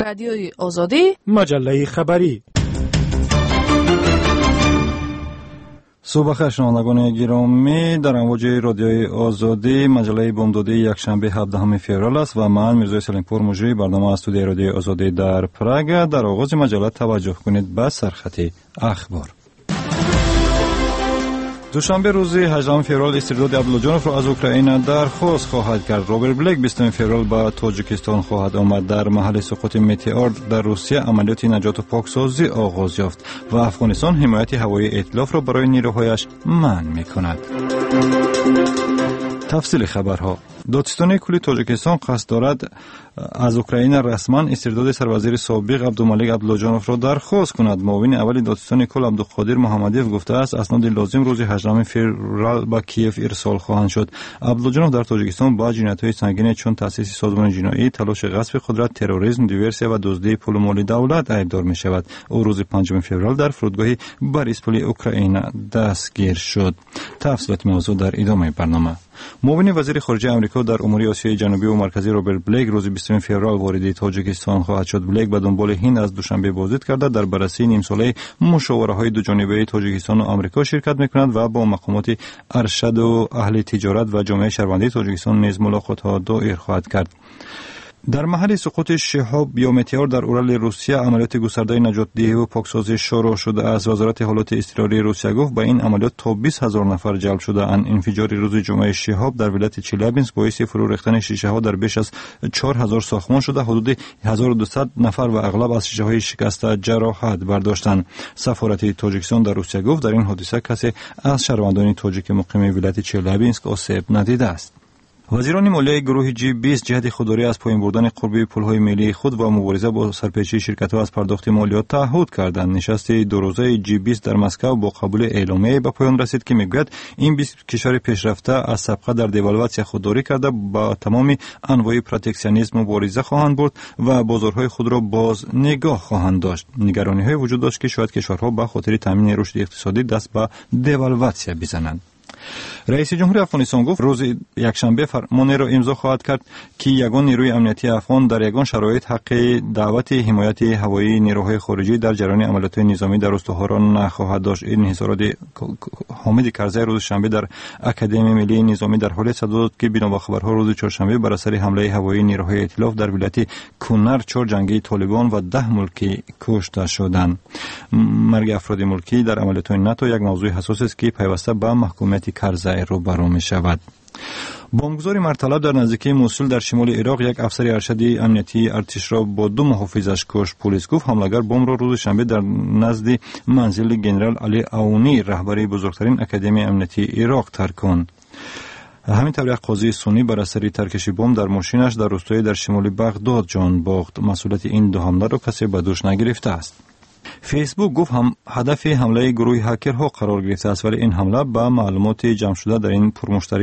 رادیوی آزادی، مجله خبری. صبح بخیر شنوندگان گرامی، در امواج رادیوی آزادی مجله بامدادی یکشنبه 17 فوریه است و من میرزا سلیمپور مجری برنامه استودیوی رادیوی آزادی در پراگ. در آغاز مجله توجه کنید به سرخط اخبار. دوشنبه روز 18 فوریه استرداد عبدالجانوف را از اوکراین درخواست خواهد کرد. روبرت بلک 20 فوریه به تاجیکستان خواهد آمد. در محل سقوط متئور در روسیه عملیات نجات و پاکسازی آغاز یافت و افغانستان حمایت هوایی ائتلاف را برای نیروهایش منع می‌کند. تفصیل خبرها. دادستان کلی تاجیکستان قصد دارد از اوکراین رسما استرداد سروزیر سابق عبدالملک عبدالجانوف را درخواست کند. معاون اول دادستان کل عبدالقادر محمدیف گفته است اسناد لازم روز 18 فوریه به کیف ارسال خواهند شد. عبدالجانوف در تاجیکستان با جنایت‌های سنگین چون تأسیس سازمان جنایی، تلاش غصب قدرت، تروریسم، دیورسیا و دزدی پول و مال دولت ایبدار می‌شود. او روز 5 فوریه در فرودگاه بریسپول اوکراین دستگیر شد. تفصیلات موضوع در ادامه برنامه. معاون وزیر خارجه آمریکا در امور آسیای جنوبی و مرکزی روبرت بلک روز 20 فوریه وارد تاجیکستان خواهد شد. بلک به دنبال هند از دوشنبه بازدید کرده در بررسی نیم ساله مشاوره‌های دو جانبه تاجیکستان و آمریکا شرکت می‌کند و با مقامات ارشد و اهل تجارت و جامعه شهروندی تاجیکستان نیز ملاقات‌ها دایر خواهد کرد. در محل سقوط شهاب یا متئور در اورال روسیه عملیات گسترده نجات دهی و پاکسازی شروع شده است. وزارت حالات اضطراری روسیه گفت به این عملیات تا 20,000 نفر جلب شده اند. انفجار روز جمعه شهاب در ولایت چلیابینسک باعث فرو ریختن شیشه ها در بیش از 4,000 ساختمان شده. حدود 1,200 نفر و اغلب از شیشه های شکسته جراحت برداشتند. سفارت تاجیکستان در روسیه گفت در این حادثه کسی از شهروندان تاجیک مقیم ولایت چلیابینسک آسیب ندیده است. وزیران مالیه گروه G20 جهت خودداری از پایین بردن قربی پولهای ملی خود و مبارزه با سرپیچی شرکت‌ها از پرداخت مالیات تعهد کردند. نشست دو روزه G20 در مسکو با قبول اعلامیه به پایان رسید که میگوید این 20 کشور پیشرفته از سابقه در دیوالواسیا خودداری کرده با تمام انواع پروتکشنیسم مبارزه خواهند برد و بازارهای خود را باز نگاه خواهند داشت. نگرانی‌های وجود داشت که شاید کشورها به خاطر تامین رشد اقتصادی دست به دیوالواسیا بزنند. رئیس جمهور افغانستان گفت روز یکشنبه فرمانی را امضا خواهد کرد که یگان نیروی امنیتی افغان در یگان شرایط حق دعوت حمایت هوایی نیروهای خارجی در جریان عملیات نظامی در استوها را نخواهد داشت. این انحصارات حامد کرزی روز شنبه در اکادمی ملی نظامی در حال صدور داد که بنا به خبرها روز چهارشنبه بر اثر حمله هوایی نیروهای ائتلاف در ولایت کنر 4 جنگی طالبان و 10 ملکی کشته شدند. مرگ افراد ملکی در عملیات ناتو یک موضوع حساس است که پیوسته به محکومیت کرزی روبرو می شود. بمبگذاری مرتلب در نزدیکی موسول در شمال عراق یک افسر ارشد امنیتی ارتش را با 2 محافظش کشت. پلیس گفت حمله‌گر بمب را روز شنبه در نزد منزل جنرال علی اونی رهبر بزرگترین اکادمی امنیتی عراق ترک کند. همین طور یک قاضی سنی بر اثر ترکش بمب در ماشینش در روستایی در شمال بغداد جان باخت. مسئولیت این دو حمله را کسی به دوش نگرفته است. فیسبوک گفت هدف حمله گروه هکرها قرار گرفته است ولی این حمله به معلومات جمع شده در این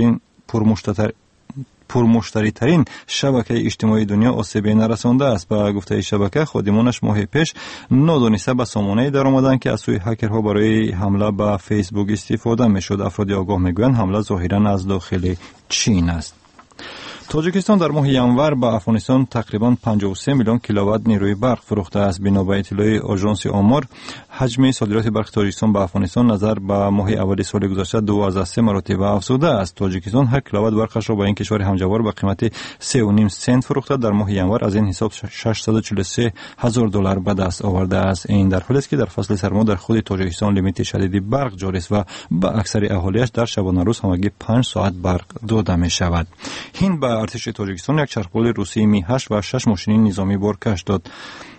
پرمشتری ترین شبکه اجتماعی دنیا آسیبی نرسانده است. به گفته شبکه خادمانش ماه پیش نادانسته به سامانه در آمدند که از سوی هکرها برای حمله به فیسبوک استفاده میشد. افراد آگاه میگویند حمله ظاهرا از داخل چین است. تاجیکستان در ماه ینور به افغانستان تقریباً 53 میلیون کیلووات نیروی برق فروخته است. بنا به اطلاع آژانس آمار حجم صادرات برق تاجیکستان به افغانستان نظر به ماه اول سال گذشته 2.3 مرتبه افزوده است. تاجیکستان هر کیلووات برقش را با این کشور همجوار به قیمت 3.5 سنت فروخته. در ماه ینور از این حساب $643,000 به دست آورده است. این در حالی است که در فصل سرما در خود تاجیکستان لیمیت شدید برق جاری است و به اکثر اهالیش در شبانه روز همگی 5 ساعت برق داده می شود. هند به ارتش تاجیکستان یک چرخبال روسی می-8 و 6 ماشین نظامی بارکش داد.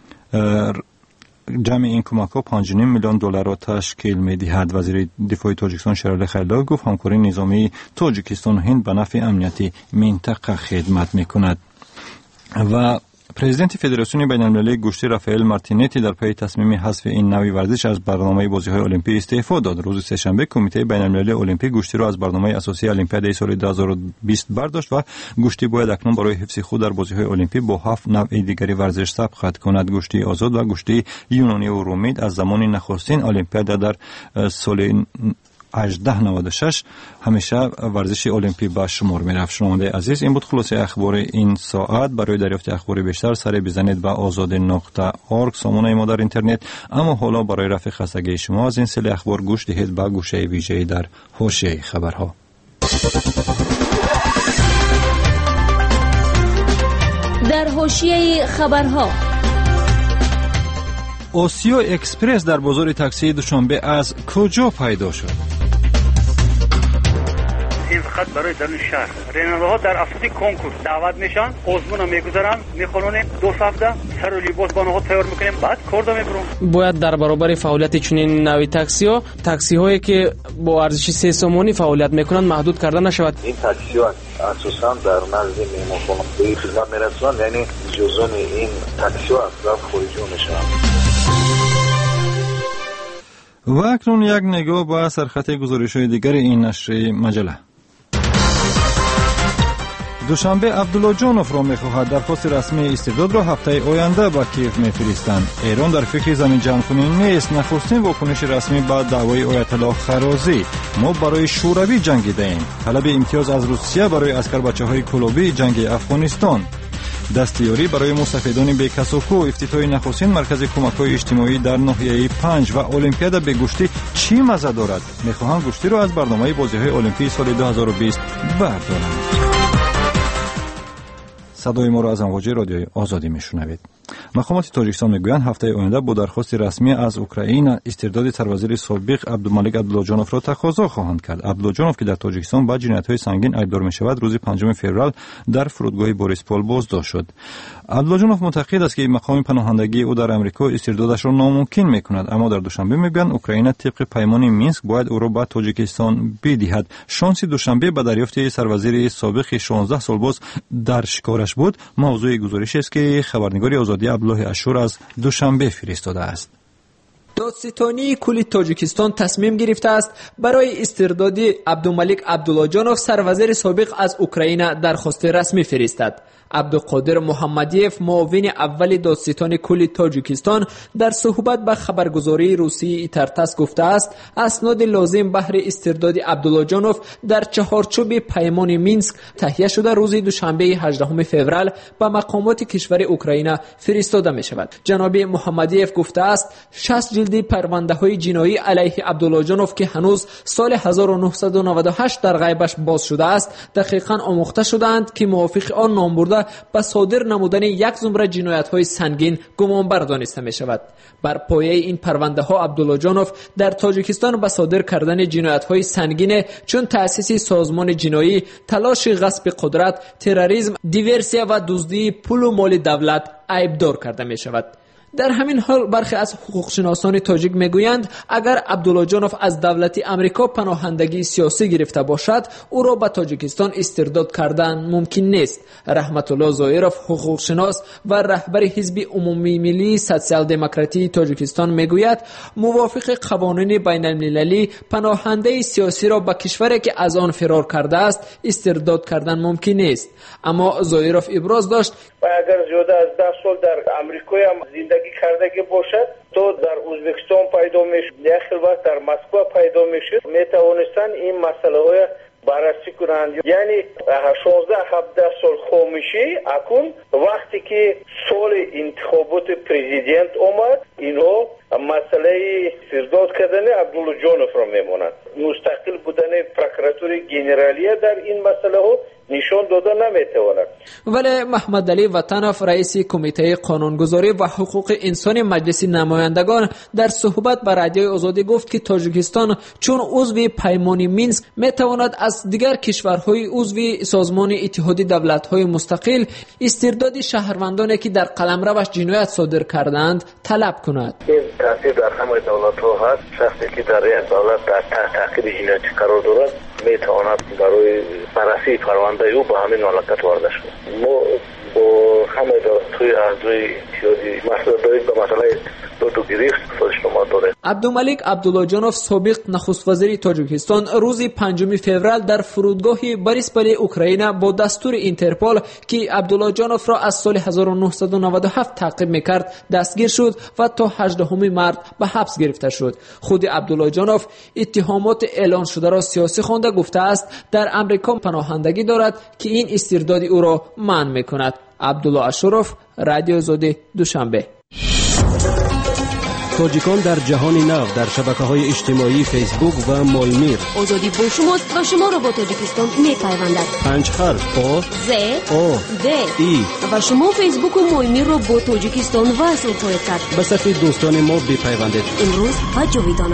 جمع این کمک‌ها $5.5 میلیون را تشکیل می‌دهد. وزیر دفاع تاجیکستان شیرعلی خلیل‌ها گفت همکاری نظامی تاجیکستان و هند به نفع امنیتی منطقه خدمت می‌کند. و پرزیدنت فدراسیون بین‌المللی گشتی رافائل مارتینتی در پی تصمیم حذف این نوع ورزش از برنامه بازی‌های المپیک استعفا داد. روز سه‌شنبه کمیته بین‌المللی المپیک گشتی را از برنامه اساسی المپیاد سال 2020 برداشت و گشتی باید اکنون برای حفظ خود در بازی‌های المپیک با 7 نوع دیگری ورزش سبقت کند. گشتی آزاد و گشتی یونانی و رومی از زمان نخستین المپیاد در سال 1896 همیشه ورزش المپی به شمار میرفت. شنونده عزیز، این بود خلاصه اخبار این ساعت. برای دریافت اخبار بیشتر سر بزنید به azadi.org سامانه ما در اینترنت. اما حالا برای رفع خستگی شما از این سری اخبار گوش دهید به گوشه ویژه‌ای در حاشیه خبرها. در حاشیه خبرها، آسیا اکسپرس در بازار تاکسی دوشنبه از کجا پیدا شد؟ این فقط برای درون شهر. راننده‌ها در اساس کنکور دعوت میشن، آزمون میگذارن، میخونن، 2 هفته سر و لباس با اونها تیار میکنیم، بعد کار دو میبرن. باید در برابر فعالیت چنین نوع تاکسی هایی که با ارزش 3 سومانی فعالیت میکنند محدود کرده نشود. این تاکسی ها اساسا در نزد مهمانخانه خدمت میرسند، یعنی جزء این تاکسی ها اصلا خارجی میشن. و اکنون یک نگاه به سرخط گزارش‌های دیگر این نشریه مجله. دوشنبه عبدالله جانوف را می‌خواهد درخواست رسمی استرداد را هفته آینده به کیف می‌فرستند. ایران در فکر زمین جمع‌کنی نیست. نخستین واکنش رسمی به دعوای آیت الله خرازی. ما برای شوروی جنگیده‌ایم. طلب امتیاز از روسیه برای عسکر بچه‌های کلوبی جنگ افغانستان. دستیاری برای مستفیدان بیکسوکو. افتتاح نخستین مرکز کمک‌های اجتماعی در ناحیه 5 و المپیاد به گوشتی چی مزه دارد؟ می‌خواهند گوشتی را از برنامه بازی‌های المپی سال 2020 بردارند. صدای ما را از امواج رادیوی آزادی میشنوید. مقامات تاجیکستان میگویند هفته آینده با درخواست رسمی از اوکراین استرداد سربازی سابق عبدالملک عبداللهجانوف را تقاضا خواهند کرد. عبداللهجانوف که در تاجیکستان با جنایت‌های سنگین ایبدار می‌شود، روز 5 فوریه در فرودگاه بوریسپول بازداشت شد. عبداللهجانوف معتقد است که مقام پناهندگی او در آمریکا استردادش را ناممکن می‌کند، اما در دوشنبه میگویند اوکراین طبق پیمان مینسک باید او را به تاجیکستان بدهد. شانس دوشنبه به دریافت سربازی سابق 16 سال باز در شکارش بود. موضوع گزارشی است که خبرنگار آزادی عبدالله اشور از دوشنبه فرستاده است. دادستانی کل تاجیکستان تصمیم گرفته است برای استرداد عبدالملک عبداللهجانوف سرباز سابق از اوکراین درخواست رسمی فرستد. عبدالقادر محمدیف معاون اول دادستان کل تاجیکستان در صحبت با خبرگزاری روسی ترتاس گفته است اسناد لازم بهر استرداد عبداللهجانوف در چهارچوب پیمان مینسک تهیه شده روز دوشنبه 18 فوریه به مقامات کشور اوکراین فرستاده می شود. جناب محمدیف گفته است 60 جلد پرونده های جنایی علیه عبداللهجانوف که هنوز سال 1998 در غیبش باز شده است دقیقاً آموخته شدند که موافق آن نام برده به صادر نمودن یک زمره جنایت‌های سنگین گمانبر دانسته می‌شود. بر پایه این پرونده ها عبداللهجانوف در تاجیکستان به صادر کردن جنایت‌های سنگین چون تأسیس سازمان جنایی، تلاش غصب قدرت، تروریسم، دیورسیا و دزدی پول و مال دولت ایبدار کرده می‌شود. در همین حال برخی از حقوقشناسان تاجیک میگویند اگر عبداللهجانوف از دولت امریکا پناهندگی سیاسی گرفته باشد او را به تاجیکستان استرداد کردن ممکن نیست. رحمت الله زایرف حقوقشناس و رهبر حزب عمومی ملی سوسیال دموکراتی تاجیکستان میگوید موافق قوانین بین المللی پناهنده سیاسی را به کشوری که از آن فرار کرده است استرداد کردن ممکن نیست. اما زایرف ابراز داشت و اگر زیاده از 10 سال در امریکا هم زندگی کرده باشد تو در ازبکستان پیدا میشد، یک وقت در مسکو پیدا میشد، میتوانستن این مسئله های بررسی کنند. یعنی 16-17 سال خاموشی اکنون وقتی که سال انتخابات پرزیدنت آمد اینها مسئله استرداد کردن عبداللهجانوف را میماند. مستقل بودن پروکراتور گنرالیه در این مسئله ها نشان داده نمیتواند. ولی محمد علی وطنов رئیس کمیته قانونگذاری و حقوق انسانی مجلس نمایندگان در صحبت با رادیوی آزادی گفت که تاجیکستان چون عضو پیمان مینسک میتواند از دیگر کشورهای عضو سازمان اتحادیه دولت‌های مستقل استرداد شهروندانی که در قلمروش جنایت صادر کردند طلب کند. این تاثیر در همه دولت‌ها هست. شخصی که در یک دولت در تعقیب جنایتی قرار دارد میتواند برای بررسی پرونده او به همین مملکت وارد شود. ما با همه دولت‌های اعضای اتحادیه مسئله داریم به مسئله دادو گریخت. ما داره. عبدالملک عبداللاجانوف سابق نخست وزیر تاجیکستان روز 5 فوریه در فرودگاه بریسپل اوکراین با دستور اینترپول که عبداللاجانوف را از سال 1997 تعقیب میکرد دستگیر شد و تا 18 مارس به حبس گرفته شد. خود عبداللاجانوف اتهامات اعلان شده را سیاسی خوانده گفته است در امریکا پناهندگی دارد که این استرداد او را منع میکند. عبدالله اشرف، رادیو آزادی، دوشنبه. تاجیکان در جهان نو در شبکه‌های اجتماعی فیسبوک و مایمیر. آزادی با شماست و شما را با تاجیکستان می‌پیوندد. 5 حرف آ ز او د ای و شما فیسبوک و مایمیر را با تاجیکستان وصل خواهید کرد. به صفحه دوستان ما بپیوندید. امروز و جاویدانه.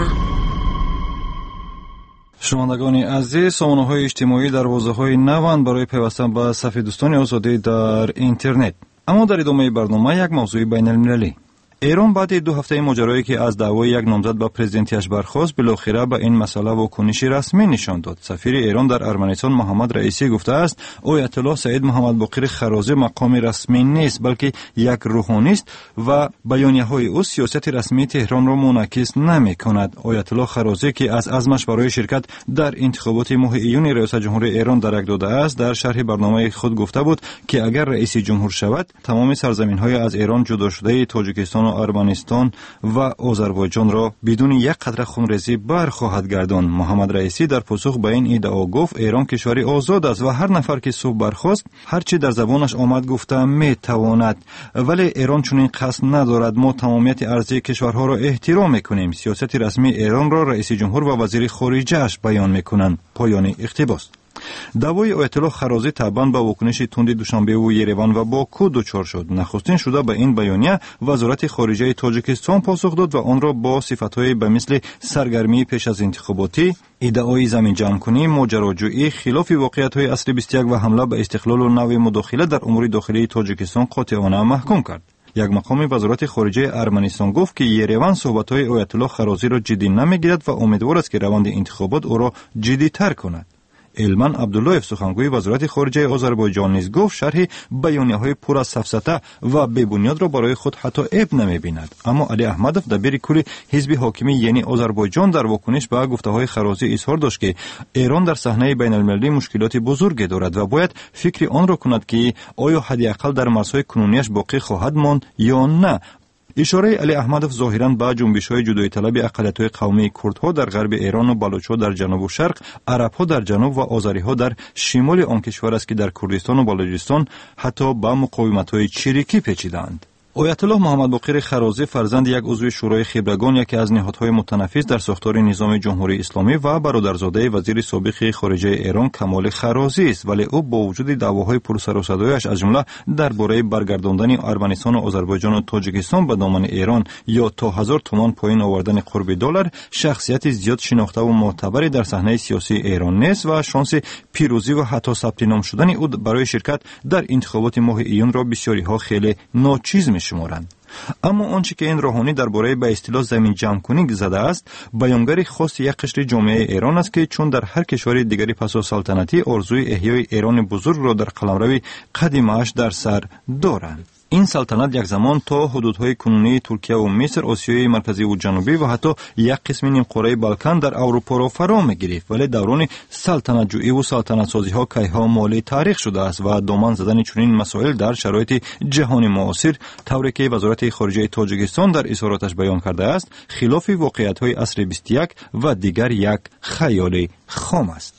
شنوندگان عزیز، سامانه‌های اجتماعی دروازه‌های نوند برای پیوستن به صفحه دوستان آزادی در اینترنت. اما در ادامه برنامه یک موضوع بین‌المللی. ایران بعد 2 هفته ماجرایی که از دعوای یک نامزد به پرزیدنتیش برخاست بالاخره به این مسئله واکنشی رسمی نشان داد. سفیر ایران در ارمنستان محمد رئیسی گفته است آیت الله سعید محمد باقر خرازی مقام رسمی نیست بلکه یک روحانی است و بیانیه‌های او سیاست رسمی تهران را منعکس نمی‌کند. آیت الله خرازی که از عزمش برای شرکت در انتخابات ماه ایون ریاست جمهوری ایران درک داده است در شرح برنامه خود گفته بود که اگر رئیس جمهور شود تمام سرزمین‌های از ایران جدا شده تاجیکستان ارمنستان و آذربایجان را بدون یک قطره خونریزی برخواهد گرداند. محمد رئیسی در پاسخ به این ادعا گفت ایران کشوری آزاد است و هر نفر که صبح برخاست هر چی در زبانش آمد گفته میتواند، ولی ایران چنین قصد ندارد. ما تمامیت ارضی کشورها را احترام میکنیم. سیاست رسمی ایران را رئیس جمهور و وزیر خارجه‌اش بیان میکنند. پایان اقتباس. دعوای آیت الله خرازی طبعاً با واکنش تند دوشنبه و یریوان و باکو دچار شد. نخستین شده به این بیانیه وزارت خارجه تاجیکستان پاسخ داد و آن را با صفتهای به مثل سرگرمی پیش از انتخاباتی، ادعای زمین جمع‌کنی، ماجراجویی، خلاف واقعیت‌های عصر 21 و حمله به استقلال و نوع مداخله در امور داخلی تاجیکستان قاطعانه محکوم کرد. یک مقام وزارت خارجه ارمنستان گفت که یریوان صحبت‌های آیت الله خرازی را جدی نمی‌گیرد و امیدوار است که روند انتخابات او را جدی‌تر کند. علمان عبداللهیف سخنگوی وزارت خارجه آذربایجان نیز گفت شرح بیانیه‌های پر از سفسطه و بی‌بنیاد را برای خود حتی عیب نمی‌بیند. اما علی احمدوف دبیر کل حزب حاکم یعنی آذربایجان در واکنش به گفته‌های خرازی اظهار داشت که ایران در صحنه بین‌المللی مشکلات بزرگی دارد و باید فکر آن را کند که آیا حداقل در مرزهای کنونیش باقی خواهد ماند یا نه. اشاره علی احمدوف ظاهراً به جنبش‌های جدایی طلب اقلیت‌های قومی کردها در غرب ایران و بلوچ‌ها در جنوب و شرق، عرب‌ها در جنوب و آذری‌ها در شمال آن کشور است که در کردستان و بلوچستان حتی به مقاومت‌های چریکی پیچیدند. آیت الله محمد باقر خرازی فرزند یک عضو شورای خبرگان، یکی از نهادهای متنفذ در ساختار نظام جمهوری اسلامی و برادرزاده وزیر سابق خارجه ایران کمال خرازی است، ولی او با وجود دعواهای پرسر و صدایش از جمله درباره برگرداندن ارمنستان و آذربایجان و تاجیکستان به دامن ایران یا تا 1000 تومان پایین آوردن قرب دلار، شخصیت زیاد شناخته و معتبری در صحنه سیاسی ایران نیست و شانس پیروزی و حتی ثبت نام شدن او برای شرکت در انتخابات ماه ایون را بسیاری‌ها خیلی ناچیز می‌شمارند. اما آنچه که این روحانی درباره به اصطلاح زمین جمع‌کنی زده است، بیانگر خاص یک قشر جامعه ایران است که چون در هر کشور دیگری پس از سلطنتی آرزوی احیای ایران بزرگ را در قلمرو قدیمش در سر دارند. این سلطنت یک زمان تا حدودهای کنونی ترکیه و مصر، آسیای مرکزی و جنوبی و حتی یک قسم نیم قاره بالکان در اروپا را فرا می‌گرفت، ولی دوران سلطنت جویی و سلطنت سازی ها کیها مالی تاریخ شده است و دامن زدن چنین مسائل در شرایط جهان معاصر، طوری که وزارت خارجه تاجیکستان در اظهاراتش بیان کرده است، خلاف واقعیت‌های عصر 21 و دیگر یک خیال خام است.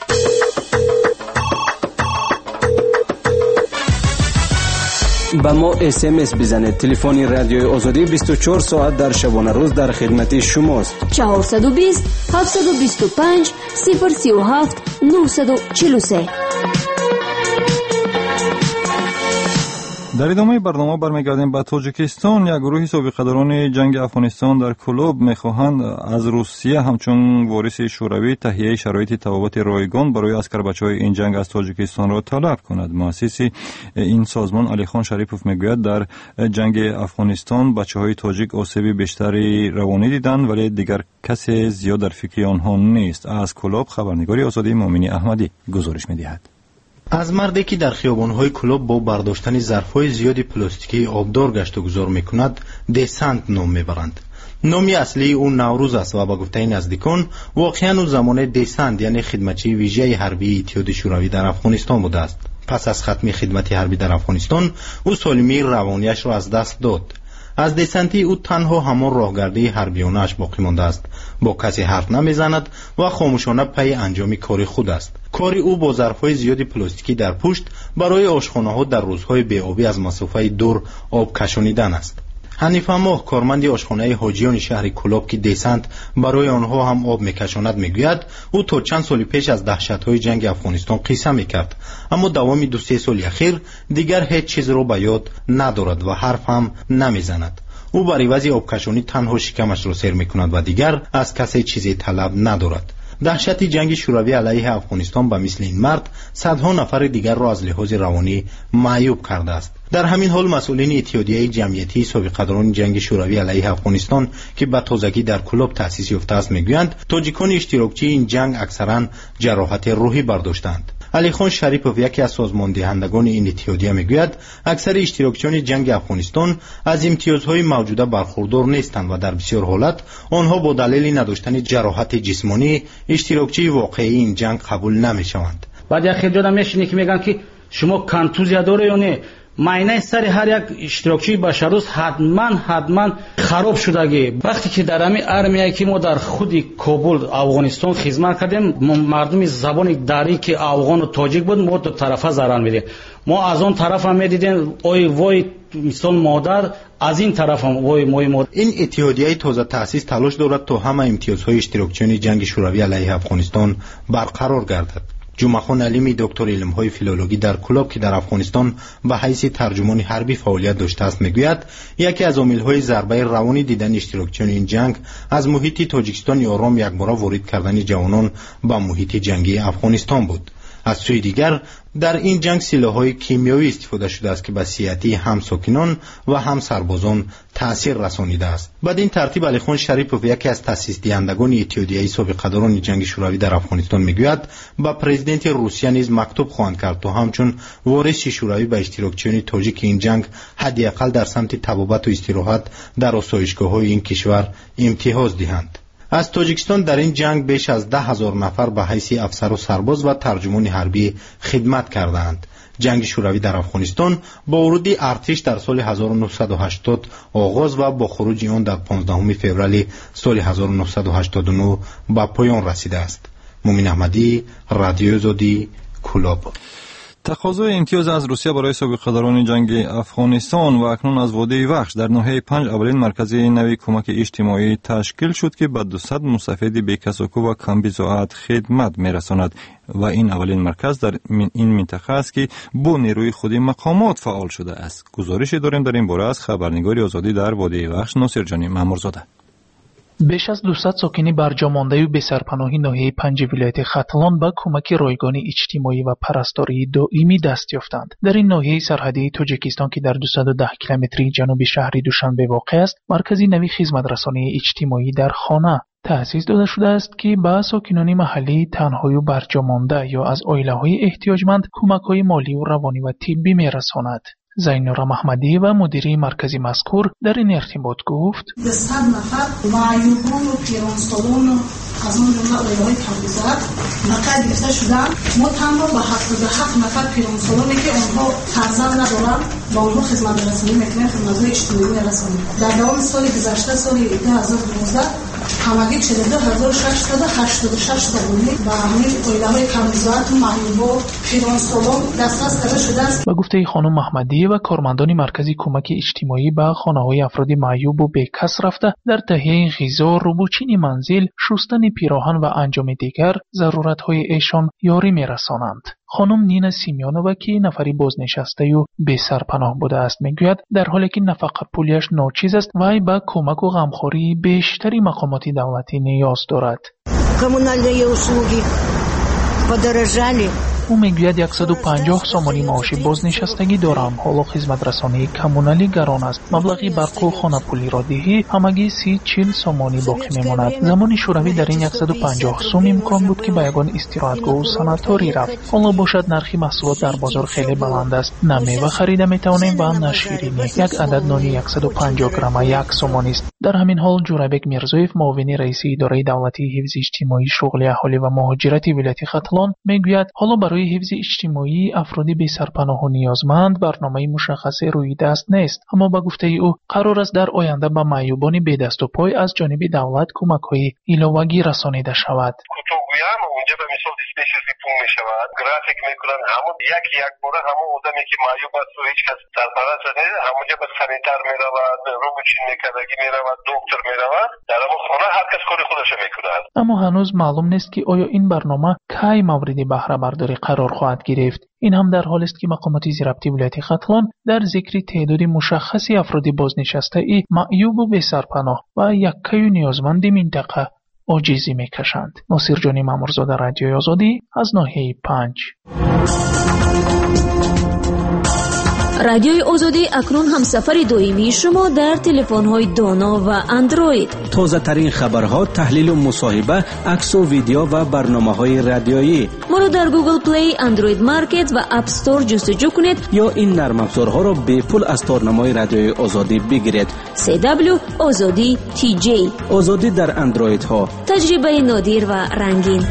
با ما SMS بزنید. تلفن رادیوی آزادی 24 ساعت در شبانه روز در خدمت شماست. 420 725 037 943. در ادامه برنامه برمیگردیم به تاجیکستان. یک گروه سابقه‌داران جنگ افغانستان در کلوب میخواهند از روسیه همچون وارث شوروی تهیه شرایط تبابت رایگان برای عسکربچه‌های این جنگ از تاجیکستان را طلب کند. مؤسس این سازمان علی خان شریفوف میگوید در جنگ افغانستان بچه‌های تاجیک آسیب بیشتری روانی دیدند ولی دیگر کسی زیاد در فکر آنها نیست. از کلوب خبرنگاری آزادی مومنی احمدی گزارش می‌دهد. از مردی که در خیابان‌های کلوب با برداشتن ظرف‌های زیادی پلاستیکی آبدار گشت و گذار می‌کند دسنت نام می‌برند. نام اصلی او نوروز است و با گفته نزدیکان واقعا او زمان دیسند یعنی خدمتچی ویژه حربی اتحاد شوروی در افغانستان بوده است. پس از ختم خدمت حربی در افغانستان او سالمی روانیش را از دست داد. از دیسنتی او تنها همان راهگردی حربیانش باقی مانده است. با کسی حرف نمیزند و خاموشانه پی انجام کار خود است. کار او با ظرف‌های زیادی پلاستیکی در پشت برای آشخانه‌ها در روزهای بی‌آبی از مسافه دور آب کشانیدن است. حنیفه ماه کارمند آشخانه حاجیان شهر کلاب که دیسنت برای آنها هم آب میکشاند میگوید او تا چند سال پیش از دهشت‌های جنگ افغانستان قصه میکرد، اما دوام 2-3 سال اخیر دیگر هیچ چیز را به یاد ندارد و حرف هم نمیزند. او بر عوض آبکشانی تنها شکمش را سیر میکند و دیگر از کسی چیزی طلب ندارد. دهشت جنگ شوروی علیه افغانستان به مثل این مرد صدها نفر دیگر را از لحاظ روانی معیوب کرده است. در همین حال مسئولین اتحادیه جمعیتی سابقه‌داران جنگ شوروی علیه افغانستان که به تازگی در کلاب تأسیس یافته است میگویند تاجیکان اشتراکچی این جنگ اکثرا جراحت روحی برداشتند. علی خان شریپوف یکی از سازماندهندگان این اتحادیه میگوید اکثر اشتراکچیان جنگ افغانستان از امتیازهای موجوده برخوردار نیستند و در بسیار حالت آنها با دلیل نداشتن جراحت جسمانی اشتراکچی واقعی این جنگ قبول نمیشوند. بعد یک خیلی جدا میشینه که میگن که شما کنتوزیا داره یا نه، معاینه سر هر یک اشتراکی بشروس حتما خراب شدگی. وقتی که در همین ارمیه که ما در خود کابل افغانستان خدمت کردیم، مردم زبان دری که افغان و تاجیک بود ما دو طرفه ضرر میدیم. ما از اون طرف هم میدیدیم وای مثال مادر، از این طرف هم وای مادر. این اتحادیه تازه تأسیس تلاش دارد تا همه امتیازهای اشتراکچیان جنگ شوروی علیه افغانستان برقرار گردد. جمعخان علیمی دکتر علم‌های فیلولوژی در کلاب که در افغانستان به حیث ترجمان حربی فعالیت داشته است میگوید یکی از عامل‌های ضربه روانی دیدن اشتراکچیان این جنگ از محیط تاجیکستان آرام یکباره وارد کردن جوانان به محیط جنگی افغانستان بود. از سوی دیگر در این جنگ سلاح‌های کیمیایی استفاده شده است که به صحتی هم ساکنان و هم سربازان تأثیر رسانیده است. بدین ترتیب علی خان شریپوف یکی از تأسیس دهندگان اتحادیه سابقه‌داران جنگ شوروی در افغانستان میگوید به پرزیدنت روسیه نیز مکتوب خواهند کرد تا همچون وارث شوروی به اشتراکچیان تاجیک این جنگ حداقل در سمت طبابت و استراحت در آسایشگاه‌های این کشور امتیاز دهند. از تاجیکستان در این جنگ بیش از 10,000 نفر به حیث افسر و سرباز و ترجمان حربی خدمت کردند. جنگ شوروی در افغانستان با ورود ارتش در سال 1980 آغاز و با خروج آن در 15 فوریه سال 1989 به پایان رسیده است. مومن احمدی، رادیو آزادی، کلاب. تقاضای امتیاز از روسیه برای سابقه‌داران جنگ افغانستان و اکنون از واده وخش در ناحیه 5 اولین مرکز نوی کمک اجتماعی تشکیل شد که به 200 مستفید بی‌کسوکو و کم بضاعت خدمت می‌رساند و این اولین مرکز در این منطقه است که با نیروی خود مقامات فعال شده است. گزارشی داریم در این باره از خبرنگار آزادی در واده وخش ناصر جانی مامورزاده. بیش از 200 ساکنی برجامانده و بسرپناهی ناحیه 5 ولایت ختلان به کمک رایگان اجتماعی و پرستاری دائمی دست یافتند. در این ناحیه سرحدی تاجیکستان که در 210 کیلومتری جنوب شهر دوشنبه واقع است، مرکزی نوی خدمترسانی اجتماعی در خانه تأسیس داده شده است که به ساکنان محلی تنهایی و برجامانده یا از عائله‌های احتیاجمند کمک‌های مالی و روانی و طبی می‌رساند. زینورا محمدی و مدیری مرکزی مذکور در این ارتباط گفت: 100 نفر معیوبان و پیرانسالان از اون جمله عائله‌های کم‌بضاعت مقعد گرفته شدن. ما تنها به 77 نفر پیرانسالانی که آنها فرزند ندارند با آنها خدمت رسانی می‌کنیم، خدمت‌های اجتماعی رسانی. در دوام سال گذشته سال 2012 همگی 42686 تا بودیم و همین عائله‌های کم‌بضاعت و معیوبان و پیرانسالان دسترس کرده شده است. با گفته خانم محمدی و کارمندان مرکزی کمک اجتماعی به خانه‌های افراد معیوب و بی‌کس رفته در تهیه غذا، روبوچین منزل، شستن پیراهن و انجام دیگر ضرورت‌های ایشان یاری می‌رسانند. خانم نینا سیمیانووا که نفری بازنشسته و بی سرپناه بوده است میگوید در حالی که نفقه پولیش ناچیز است وی به کمک و غمخوری بیشتری مقامات دولتی نیاز دارد. Коммунальные услуги подорожали. ӯ мегӯяд 150 сомонӣ маоши бознишастагӣ дорам. ҳоло хизматрасонии коммуналӣ гарон аст. маблағи барқу хонапулиро диҳӣ ҳамагӣ 30-40 сомонӣ боқӣ мемонад. замони шӯравӣ дар ин 150 сум имкон буд ки ба ягон истироҳатгоҳу санаторӣ рафт. ҳоло бошад нархи маҳсулот дар бозор хеле баланд аст. на мева харида метавонем ва на ширинӣ. як адад нони 150 грамма 1 сомонист. дар ҳамин ҳол ҷурабек мирзоев, муовини раиси идораи давлатии ҳифзи иҷтимоӣ, шуғли аҳолӣ ва муҳоҷирати вилояти Хатлон мегӯяд, ҳоло барои ҳифзи иҷтимоии афроди бесарпаноҳу ниёзманд барномаи мушаххасе рӯидаст нест. аммо ба гуфтаи ӯ қарор аст дар оянда ба маъюбони бедаступой аз ҷониби давлат кӯмакҳои иловагӣ расонида шавад. кӯтоҳгӯям онҷа ба мисол диспетчерӣ пул мешавад, график мекунанд, ҳамон якбора ҳамон одаме ки маъюб аст ҳеч кас сарпараст нест, ҳамонҷа ба санитар меравад, рӯбучин мекардагӣ меравад, доктор меравад, дар ҳамон хона ҳар кас кори худашро мекунад. аммо ҳанӯз маълум нест ки оё ин барнома кай мавриди баҳрабардорӣ қарор хоҳад гирифт. ин ҳам дар ҳолест ки мақомоти зирабти вилояти Хатлон дар зикри теъдоди мушаххаси афроди бознишастаи маъюбу бесарпаноҳ ва яккаю ниёзманди минтақа оҷизӣ мекашанд. носирҷони маъмурзода, радиои Озодӣ, аз ноҳияи 5. радиои Озодӣ акнун ҳамсафари доимии шумо дар телефонҳои доно ва андроид. тозатарин хабарҳо, таҳлилу мусоҳиба, аксу видео ва барномаҳои радиоӣ. моро дар Google Play, Android Market ва App Store ҷустуҷӯ кунед ё ин нармафзорҳоро бепул аз торнамои радиои Озодӣ бигиред. CW Озодӣ TJ. озодӣ дар андроидҳо. таҷрибаи нодир ва рангин.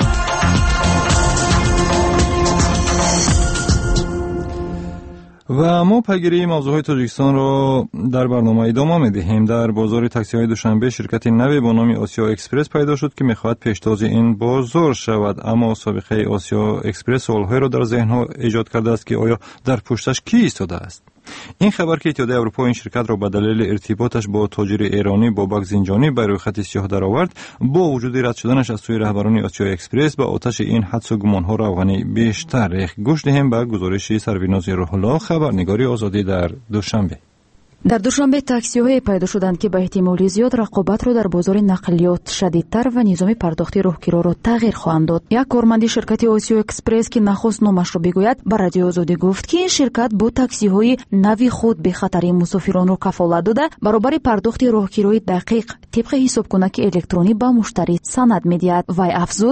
و ما پیگیری موضوعات تاجیکستان را در برنامه ادامه می‌دهیم. در بازار تاکسی‌های دوشنبه شرکت نوی با نام آسیا اکسپرس پیدا شد که می‌خواهد پیشتاز این بازار شود، اما سابقه آسیا اکسپرس سوال‌هایی را در ذهن‌ها ایجاد کرده است که آیا در پشتش کی ایستاده است. این خبر که اتحادیه اروپا این شرکت را به دلیل ارتباطش با تاجر ایرانی بابک زنجانی به روی خط سیاه درآورد، با وجود رد شدنش از سوی رهبران آسیا اکسپرس به آتش این حدس و گمان‌ها روغنی بیشتر ریخت. گوش دهیم به گزارش سرویناز روح‌الله، خبرنگاری آزادی در دوشنبه. дар душанбе таксиҳое пайдо шуданд ки ба эҳтимоли зиёд рақобатро дар бозори нақлиёт шадидтар ва низоми пардохти роҳгироро тағйир хоҳанд дод. як корманди ширкати Осиё Экспресс ки нахост номашро бигӯяд, ба радиои Озодӣ гуфт ки ин ширкат бо таксиҳои нави худ бехатари мусофиронро кафолат дода, баробари пардохти роҳгирои дақиқ тибқи ҳисобкунаки электронӣ ба муштарӣ санад медиҳад. вай афзуд: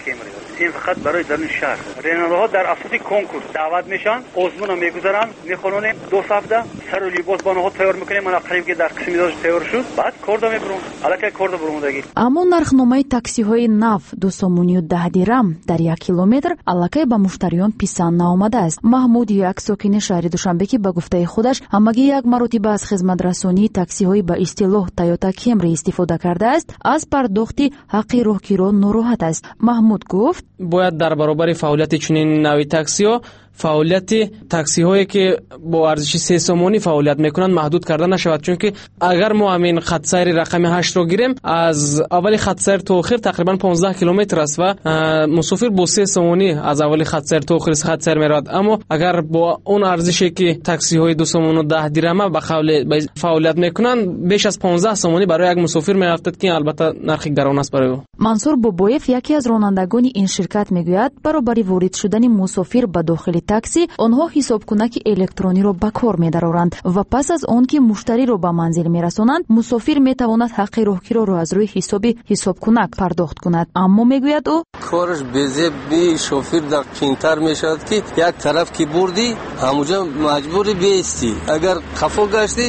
این فقط برای در شهر راننده‌ها در اساس کنکور دعوت میشن، آزمون میگذارن، میخونن 2 هفته سر و لباس بانها تیار میکنیم. من قریب که در قسمی داشت تیار شد، بعد کاردا میبرم الکی کاردا برمودگی. اما нархномаи таксиҳои нав 2.10 дирам дар 1 километр аллакай ба муштариён писанд наомадааст. маҳмуд, як сокини шаҳри Душанбе, ки ба гуфтаи худаш ҳамагӣ як маротиба аз хизматрасонии таксиҳои ба истилоҳ Toyota Camry истифода кардааст, аз пардохти ҳаққи роҳгиро нороҳат аст. маҳмуд гуфт: бояд дар баробари фаъолияти чунин нави таксиҳо фаъолияти таксиҳое ки бо арзиши 3 сомонӣ фаъолият мекунанд маҳдуд карда нашавад, чунки агар мо ҳамин хатсайри рақами 8-ро гирем, аз аввали хатсайр то охир тақрибан 15 километр аст ва мусофир бо 3 сомонӣ аз аввали хатсайр то охири хатсайр меравад. аммо агар бо он арзише ки таксиҳои 2.10 дирама ба фаъолият мекунанд, беш аз 15 сомонӣ барои як мусофир меафтад, ки албатта нархи гарон аст барои ӯ. мансур бобоев, яке аз ронандагони ин ширкат, мегӯяд баробари ворид шудани мусофир ба дохили такси онҳо ҳисобкунаки электрониро ба кор медароранд ва пас аз он ки муштариро ба манзил мерасонанд, мусофир метавонад ҳаққи роҳгироро аз рӯи ҳисоби ҳисобкунак пардохт кунад. аммо мегӯяд ӯ, кораш безебни шофир дақиқтар мешавад ки як тараф ки бурди ҳамуҷа маҷбури беисти, агар хафо гашти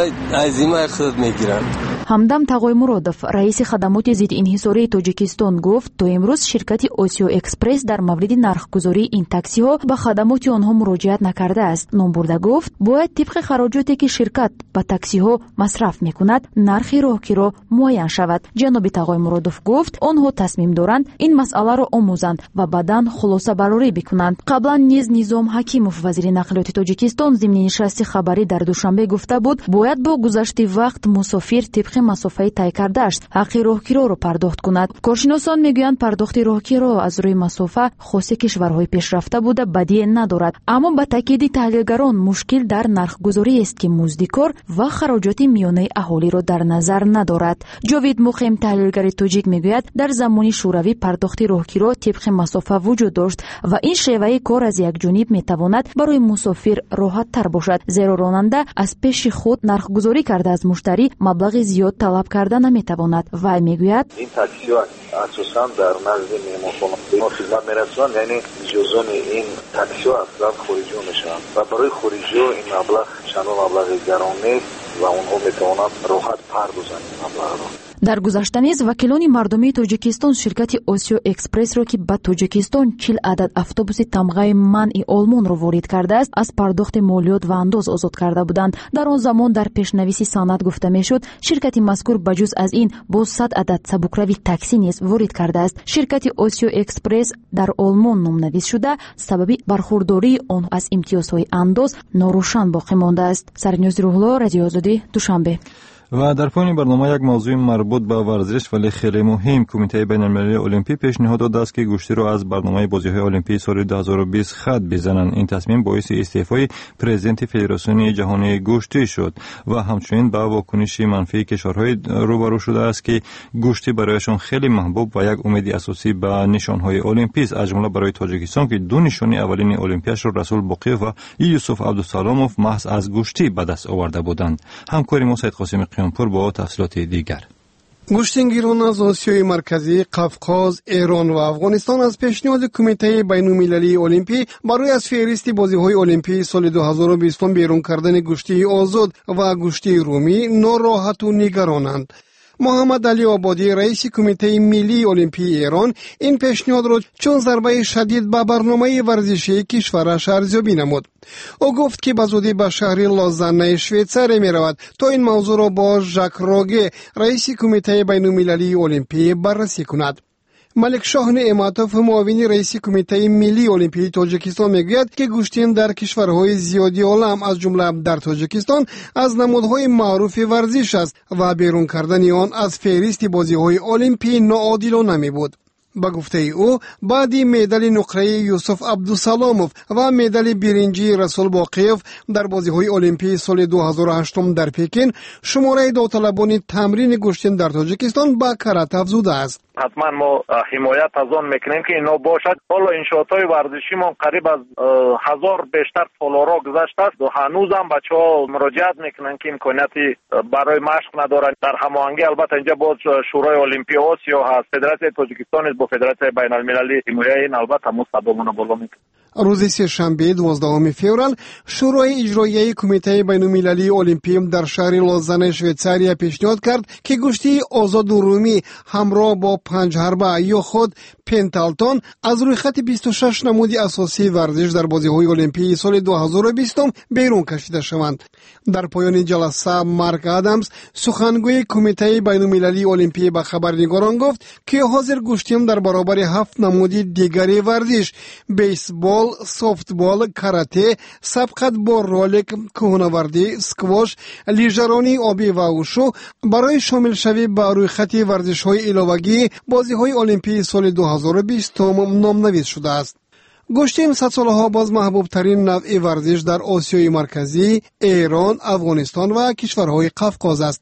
аз зимаи худат мегиранд. ҳамдам тағоймуродов, раиси хадамоти зиддинҳисории Тоҷикистон, гуфт то имрӯз ширкати Осиё Экспресс дар мавриди нархгузории ин таксиҳо ба хадамоти онҳо муроҷиат накардааст. номбурда гуфт бояд тибқи хароҷоте ки ширкат ба таксиҳо масраф мекунад, нархи роҳгиро муайян шавад. ҷаноби Тағоймуродов гуфт онҳо тасмим доранд ин масъаларо омӯзанд ва баъдан хулосабарорӣ бикунанд. қаблан низ Низом Ҳакимов, вазири нақлиёти Тоҷикистон, зимни нишасти хабарӣ дар Душанбе гуфта буд, бояд бо гузашти вақт мусофир тибқи масофаи тай кардааст ҳаққи роҳгироро пардохт кунад. коршиносон мегӯянд пардохти роҳгиро аз рӯи масофа хоси кишварҳои пешрафта буда бадие надорад, аммо ба таъкиди таҳлилгарон мушкил дар нархгузориест ки муздикор ва хароҷоти миёнаи аҳолиро дар назар надорад. ҷовид муқим таҳлилгари тоҷик мегӯяд дар замони шӯравӣ пардохти роҳгиро тибқи масофа вуҷуд дошт ва ин шеваи кор аз якҷониб метавонад барои мусофир роҳаттар бошад, зеро ронанда аз пеши худ нархгузорӣ карда аз муштарӣ маблағи зиёд талаб карда наметавонад. вай мегӯяд ин таксиҳо асосан дар назди меҳмонхонаҳо хизмат мерасонанд, яъне ҷозони ин таксиҳо асlan хориҷиҳо мешаванд ва барои хориҷиҳо ин маблағ чандон маблағи гарон нест ва онҳо метавонанд роҳат пардозанд ин маблағро. дар гузашта низ вакилони мардумии тоҷикистон ширкати осиё экспрессро ки ба тоҷикистон 40 адад автобуси тамғаи манъи олмонро ворид кардааст, аз пардохти молиёт ва андоз озод карда буданд. дар он замон дар пешнависи санад гуфта мешуд, ширкати мазкур ба ҷуз аз ин бо 100 адад сабукрави такси низ ворид кардааст. ширкати осиё экспресс дар олмон номнавис шуда, сабаби бархурдории он аз имтиёзҳои андоз норошан боқӣ мондааст. сарниёзи рӯҳло, радиои озодӣ, душанбе. و در پایان برنامه یک موضوع مربوط به ورزش ولی خیلی مهم، کمیته بین‌المللی المپی پیشنهاد داده است که گوشتی را از برنامه بازی‌های المپی سال 2020 خط بزنند. این تصمیم باعث استعفای پرزیدنت فدراسیون جهانی گوشتی شد و همچنین با واکنش منفی کشورهای روبرو شده است که گوشتی برایشان خیلی محبوب و یک امید اساسی به نشانهای المپی است، از جمله برای تاجیکستان که دو نشانی اولین المپیاش را رسول باقیف و یوسف عبدالسلاموف محض از گوشتی به دست آورده بودند. همکاری ما سید قاسم قیامپور با تفصیلات دیگر. گوشتینگیران از آسیای مرکزی، قفقاز، ایران و افغانستان از پیشنهاد کمیته بین‌المللی المپی برای از فهرست بازی‌های المپی سال 2020 بیرون کردن گوشتی آزاد و گوشتی رومی ناراحت و نگرانند. محمد علی آبادی رئیس کمیته ملی المپی ایران این پیشنهاد را چون ضربه شدید به برنامه ورزشی کشورش ارزیابی نمود. او گفت که بزودی به شهر لازانه شویتزاری می رود تا این موضوع را با ژاک راگه رئیس کمیته بین‌المللی المپی بررسی کند. ملک شاه نعمتوف معاون رئیس کمیته ملی المپی تاجیکستان میگوید که گوشتین در کشورهای زیادی عالم از جمله در تاجیکستان از نمودهای معروف ورزش است و بیرون کردن آن از فهرست بازی‌های المپی ناعادلانه می بود. با گفته او بعد مدال نقره یوسف عبدالسلاموف و مدال برنجی رسول باقیف در بازی‌های المپی سال 2008 در پکن شماره داوطلبان تمرین گوشتین در تاجیکستان به کرات افزوده است. حتما ما حمایت از آن میکنیم که اینا باشد. حالا انشاءات‌های ورزشی ما قریب از 1000 بیشتر سالارا گذشته است و هنوز هم بچه‌ها مراجعت میکنن که امکانیتی برای مشق ندارن. در هماهنگی البته اینجا باز شورای المپی آسیا هست، فدراسیون تاجیکستان با فدراسیون بین‌المللی حمایت این البته مصدومانه بالا میکنه. روز سه‌شنبه 12 فوریه شورای اجرایی کمیته بین‌المللی المپی در شهر لازانه شویتزاریا پیشنهاد کرد که گوشتی آزاد و رومی همراه با 5 حربه یا خود پنتالتون از روی خط 26 نمود اساسی ورزش در بازی‌های المپی سال 2020 بیرون کشیده شوند. در پایان جلسه مارک آدامز سخنگوی کمیته بین‌المللی المپی به خبرنگاران گفت که حاضر گوشتیم در برابر 7 نمود دیگری ورزش بیسبال، سافتبال، کاراته، سبقت با رولک، کوهنوردی، اسکواش، لیژرانی آبی و وشو برای شامل شوی به روی خط ورزش‌های علاوگی بازی‌های المپی سال 2020 نام‌نویس شده است. گوشتین 100 سالها باز محبوب ترین نوع ورزش در آسیای مرکزی، ایران، افغانستان و کشورهای قفقاز است.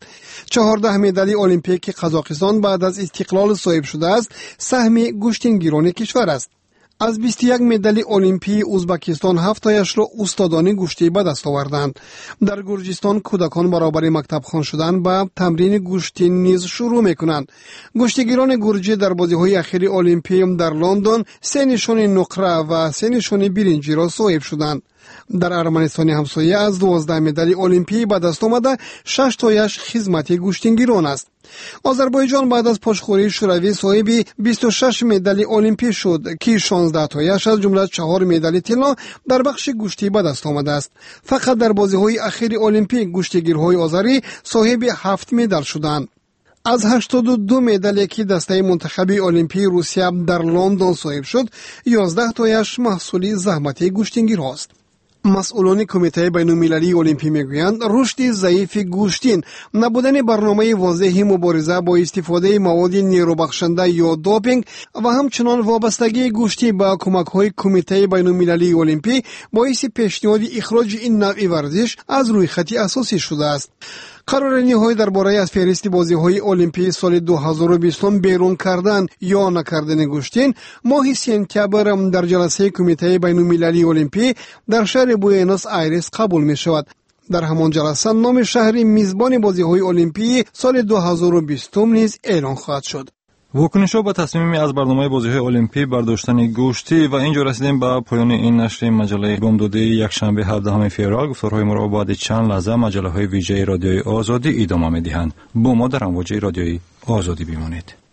14 مدال المپیک قزاقستان بعد از استقلال صاحب شده است، سهم گوشتینگیران کشور است. از 21 مدال المپی ازبکستان 7 تایش را استادان گوشتی به دست آوردند. در گرجستان کودکان برابر مکتب خوان شدن به تمرین گوشتی نیز شروع میکنند. گوشتیگیران گرجی در بازی‌های اخیر المپی در لندن 3 نشان نقره و 3 نشان برنجی را صاحب شدند. در ارمنستان همسایه از 12 مدال المپی به دست آمده 6 تایش خدمت گوشتینگیران است. آذربایجان بعد از پاشخوری شوروی صاحب 26 مدال المپی شد که 16 تایش از جمله 4 مدال طلا در بخش گوشتی به دست آمده است. فقط در بازی‌های اخیر المپی گوشتیگیرهای آذری صاحب 7 مدال شدند. از 82 مدالی که دسته منتخب المپی روسیه در لندن صاحب شد، 11 تایش محصول زحمت گوشتینگیرهاست. مسئولان کمیته بین‌المللی المپی میگویند رشد ضعیف گوشتین، نبودن برنامه واضحی مبارزه با استفاده مواد نیروبخشنده یا دوپینگ و همچنان وابستگی گوشتی به کمک‌های کمیته بین‌المللی المپی باعث پیشنهاد اخراج این نوع ورزش از روی خط اساسی شده است. قرارنی‌های درباره از فهرست بازی‌های المپی سال 2020 بیرون کردن یا نکردن گوشتین ماه سپتامبر در جلسه کمیته بین‌المللی المپی در شهر بوئنوس آیرس قبول می‌شود. در همان جلسه نام شهر میزبان بازی‌های المپی سال 2020 نیز اعلان خواهد شد. واکنش‌ها به تصمیمی از برنامه بازی‌های المپی برداشتن گوشتی و اینجا رسیدیم به پایان این نشر مجله بامدادی یکشنبه 17 فوریه. گفتارهای ما را بعد چند لحظه مجله‌های ویژه رادیوی آزادی ادامه می‌دهند. با ما در امواج رادیوی آزادی بمانید.